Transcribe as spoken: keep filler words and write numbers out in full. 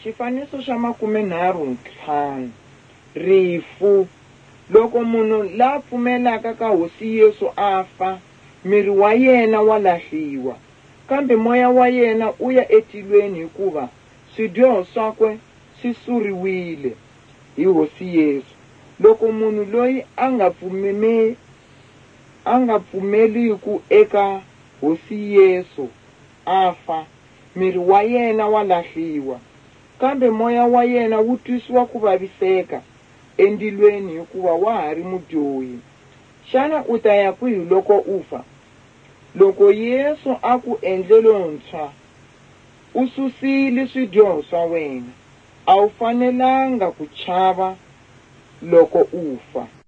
Xifaniso xa makumenharhu ntlhanu. Rifu. Loko munhu la pfumelaka ka hosi Yesu a fa, miri wa yena wa lahliwa, kambe moya wa yena u ya etilweni hikuva swidyoho swakwe swi suriwile hi hosi Yesu. Loko munhu loyi a nga pfumeme a nga pfumeliku eka hosi Yesu a fa, miri wa yena wa lahliwa, kambe moya wa yena wu twisiwa ku vaviseka endilweni hikuva wa ha ri mudyohi. Xana u ta ya kwihi loko u fa? Loko Yesu a ku endle lontshwa, u susile swidyoho swa wena, a wu fanelanga ku chava loko u fa.